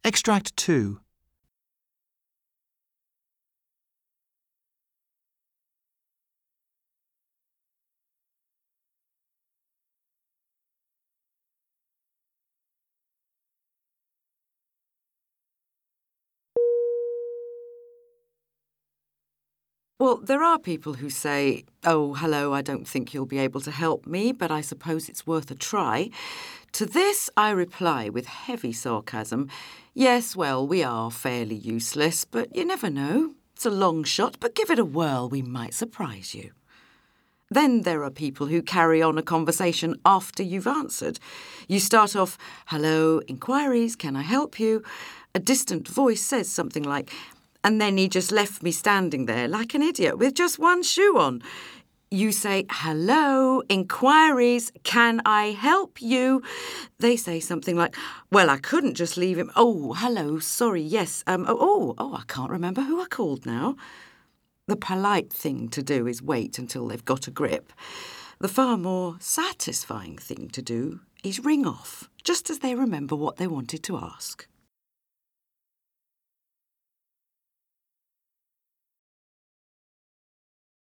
Extract 2. Well, there are people who say, "Oh, hello, I don't think you'll be able to help me, but I suppose it's worth a try." To this, I reply with heavy sarcasm, "Yes, well, we are fairly useless, but you never know. It's a long shot, but give it a whirl, we might surprise you." Then there are people who carry on a conversation after you've answered. You start off, "Hello, inquiries, can I help you?" A distant voice says something like, "And then he just left me standing there like an idiot with just one shoe on." You say, "Hello, inquiries, can I help you?" They say something like, "Well, I couldn't just leave him. Oh, hello, sorry, yes. I can't remember who I called now." The polite thing to do is wait until they've got a grip. The far more satisfying thing to do is ring off, just as they remember what they wanted to ask.